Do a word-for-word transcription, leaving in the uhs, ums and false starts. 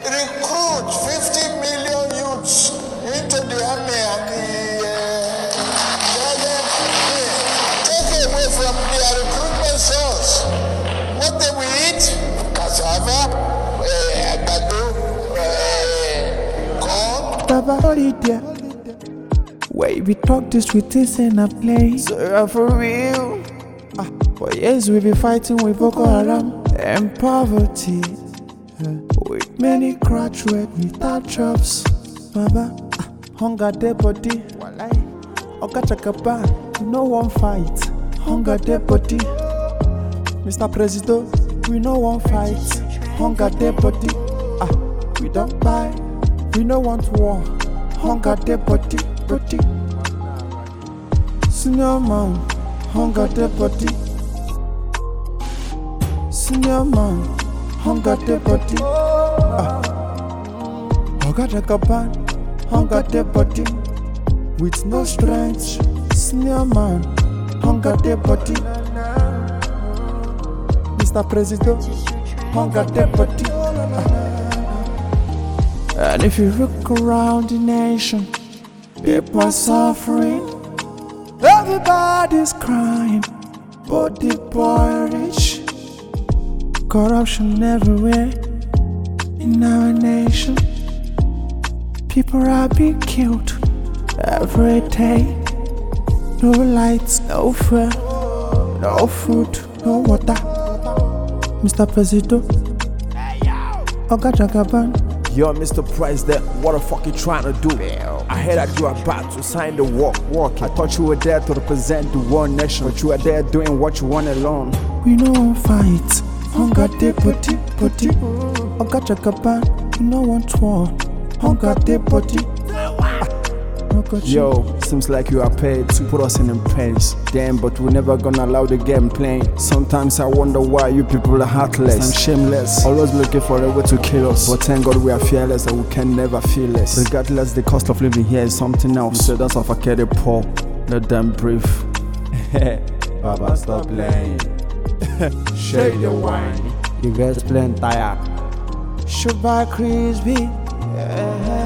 recruit fifty million youths into the army and the, uh, take away from their recruitment source. What they will eat? Cassava, uh, àgbàdo, uh, corn. Baba Holiday. Wait, we talk this with this in a place. So uh, for real. Ah, for years we be fighting with Boko Haram and poverty. Uh, with many graduates without jobs. Baba, ah, hunger their body. Oga Chakaban, we no one fight. Hunger their body. Mister President, we no one fight. Hunger their body. Ah, we don't buy. We no want war. Hunger their body, body. Senior man, hunger their body. Senior man, hunger their body. Ah. Oga Chakaban, hunger their body. With no strength, senior man, hunger their body. Mister President, hunger their body. And if you look around the nation, people are suffering, everybody's crying, but the poor rich. Corruption everywhere in our nation. People are being killed every day. No lights, no fuel, no food, no water. Mister President, Oga Chakaban. Yo, Mister President, what the fuck you trying to do? I heard that you are about to sign the walk. walk. I thought you were there to represent the one nation, but you are there doing what you want alone. We no one fight. Hunger dey body, body. Oga Chakaban, we no want war. Hunger dey body. Yo, seems like you are paid to put us in a pace. Damn, but we're never gonna allow the game playing. Sometimes I wonder why you people are heartless and shameless, always looking for a way to kill us. But thank God we are fearless and we can never feel less. Regardless, the cost of living here is something else. So don't suffocate the poor, let them breathe. Baba, stop playing. Shake the wine. You guys playing tired. Sugar crispy. Yeah.